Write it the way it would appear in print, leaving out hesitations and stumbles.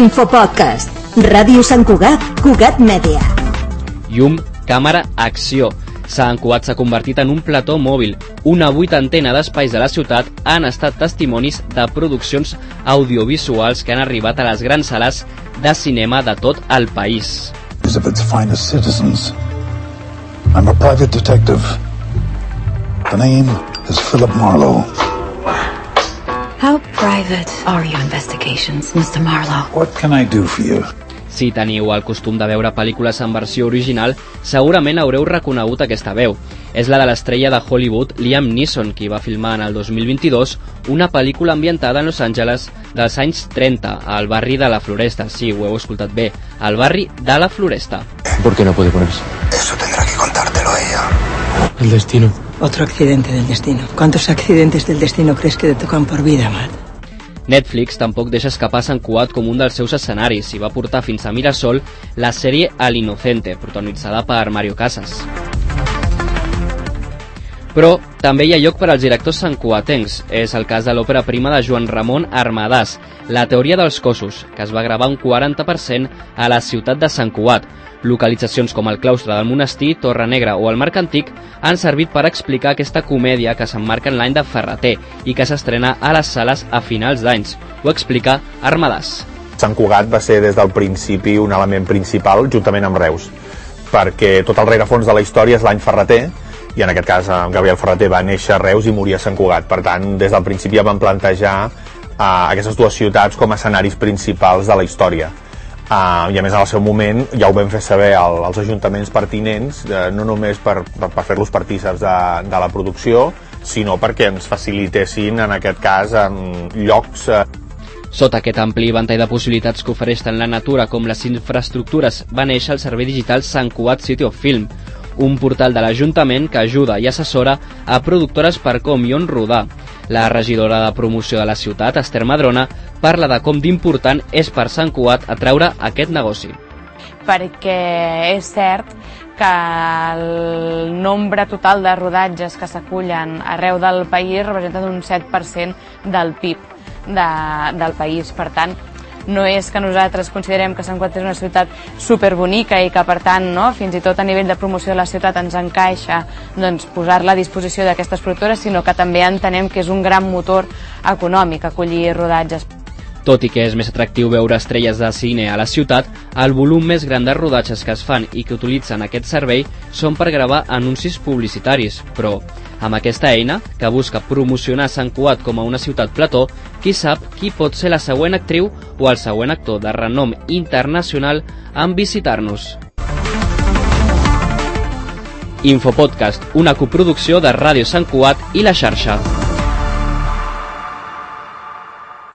Infopodcast. Ràdio Sant Cugat, Cugat Mèdia. Llum, càmera, acció. Sant Cugat s'ha convertit en un plató mòbil. Una vuitantena d'espais de la ciutat han estat testimonis de produccions audiovisuals que han arribat a les grans sales de cinema de tot el país. Of its finest citizens. I'm a private detective. The name is Philip Marlowe. How private are your investigations, Mr. Marlowe? What can I do for you? Si teniu el costum de veure pel·lícules en versió original, segurament haureu reconegut aquesta veu. És la de l'estrella de Hollywood Liam Neeson, qui va filmar en el 2022 una pel·lícula ambientada en Los Angeles dels anys 30, al barri de la Floresta. Sí, ho heu escoltat bé, al barri de la Floresta. ¿Por qué no puede ponerse? Eso tendrá que contártelo ella. El destino. Otro accidente del destino. ¿Cuántos accidentes del destino crees que te tocan por vida, Matt? Netflix tampoc deixa escapar Sant Cugat com un dels seus escenaris i va portar fins a Mirasol la sèrie El Inocente, protagonitzada per Mario Casas. Però també hi ha lloc per als directors santcugatencs. És el cas de l'òpera prima de Joan Ramon Armadàs, La teoria dels cossos, que es va gravar un 40% a la ciutat de Sant Cugat. Localitzacions com el claustre del monestir, Torre Negra o el Marc Antic han servit per explicar aquesta comèdia que s'emmarca en l'any de Ferrater i que s'estrena a les sales a finals d'anys. Ho explica Armadàs. Sant Cugat va ser des del principi un element principal juntament amb Reus, perquè tot el rerefons de la història és l'any Ferrater, i en aquest cas Gabriel Ferrater va néixer a Reus i morir a Sant Cugat. Per tant, des del principi ja van plantejar aquestes dues ciutats com a escenaris principals de la història. I a més en el seu moment ja ho vam fer saber als ajuntaments pertinents, no només per fer-los partíceps de la producció, sinó perquè ens facilitessin en aquest cas llocs. Sota aquest ampli ventall de possibilitats que ofereix tant la natura com les infraestructures va néixer el servei digital Sant Cugat City of Film, un portal de l'Ajuntament que ajuda i assessora a productores per com i on rodar. La regidora de promoció de la ciutat, Esther Madrona, parla de com d'important és per Sant Cugat atraure aquest negoci. Perquè és cert que el nombre total de rodatges que s'acullen arreu del país representa un 7% del PIB del país. Per tant, no és que nosaltres considerem que Sant Cugat és una ciutat superbonica i que, per tant, fins i tot a nivell de promoció de la ciutat ens encaixa posar-la a disposició d'aquestes productores, sinó que també entenem que és un gran motor econòmic acollir rodatges. Tot i que és més atractiu veure estrelles de cine a la ciutat, el volum més gran de rodatges que es fan i que utilitzen aquest servei són per gravar anuncis publicitaris, però amb aquesta eina, que busca promocionar Sant Cugat com a una ciutat plató, qui sap qui pot ser la següent actriu o el següent actor de renom internacional en visitar-nos. Infopodcast, una coproducció de Ràdio Sant Cugat i La Xarxa.